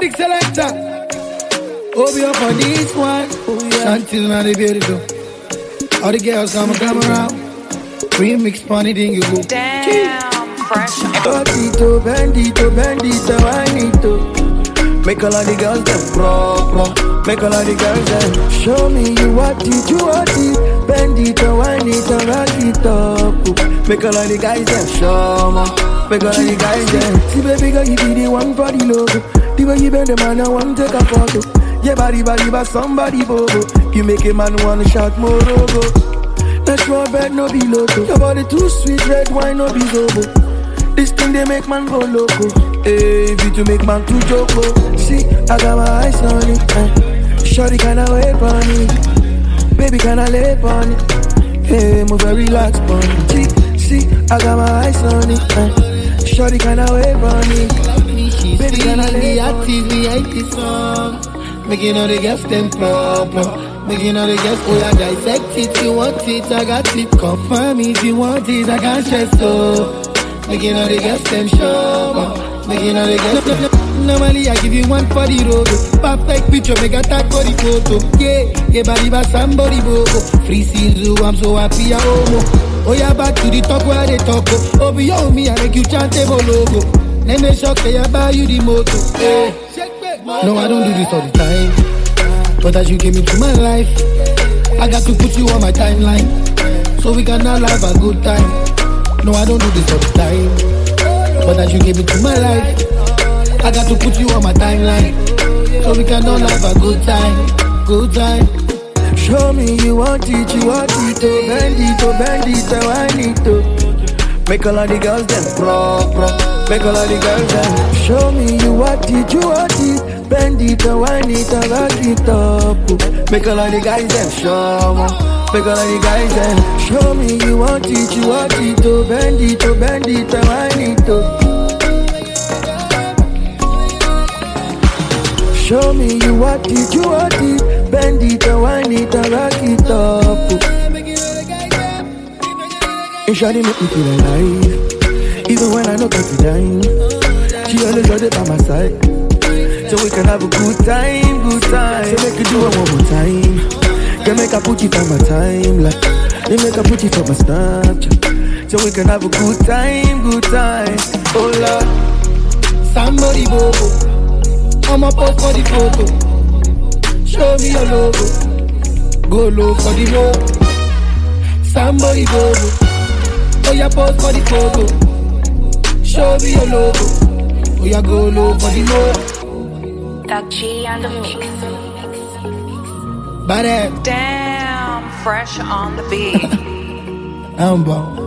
big selector. Obi up on this one. Until now they beautiful. All the girls come around. Remix funny thing you go. Damn, fresh. Bandito, bandito, bandito, I need to make all of the girls them pro. Make all of the girls them show me you what it. Bandito, I need to rock it up. Make all of the guys them show me. Make all of the guys them. See baby girl, you be the one for the logo. The way you bend the man, I want to take a photo. Yeah, body, but somebody bobo. You make a man wanna shout more logo. That's your bed, no be loco. Your body too sweet, red wine, no be zobo. This thing they make man go loco. Hey, if you to make man too joko. See, I got my eyes on it. Shorty kinda wait on it. Baby kinda lay on it. Hey, move and relax on it. See, I got my eyes on it. Shorty kinda wait on it. Baby kinda lay on it. Me hate this song. Making all the girls them proper. Making all the girls, oh yeah, dissect it. You want it, I got it. Confirm if you want it, I can't stress so. Making all the girls them sure. Making all the girls. Normally I give you one for the road. Perfect picture, make a tag for the photo. Yeah, body by somebody bobo. Free season, I'm so happy I homo. Oh yeah, back to the top where they talk. Oh beyond me, I make you chant a logo. Then they shock, they buy you the motor. Yeah. No, I don't do this all the time. But as you came into my life, I got to put you on my timeline, so we can all have a good time. No, I don't do this all the time. But as you came into my life, I got to put you on my timeline, so we can all have a good time. Good time. Show me you want it, oh, bandito, I need to make all of the girls them pro. Make all of the girls them show me you want it, bandito, I need to rock it up. Make all of the guys them show me. Make all of the guys them show me you want it, oh, bandito, I need to show me you want it, bandito, I need to rock it up. And shawty make me feel alive, even when I know got to dine. She always got it by my side, so we can have a good time. So make you do it one more time. Can make I put you for my time, like they make I put you for my Snapchat, so we can have a good time. Oh Lord, somebody bobo, I'ma post for the photo. Show me your logo, go low for the low. Somebody bobo, oh yeah, post for the photo. Show me your logo, oh yeah, go low for the low. Doug G on the mix. Bad. Damn, fresh on the beat. I'm born.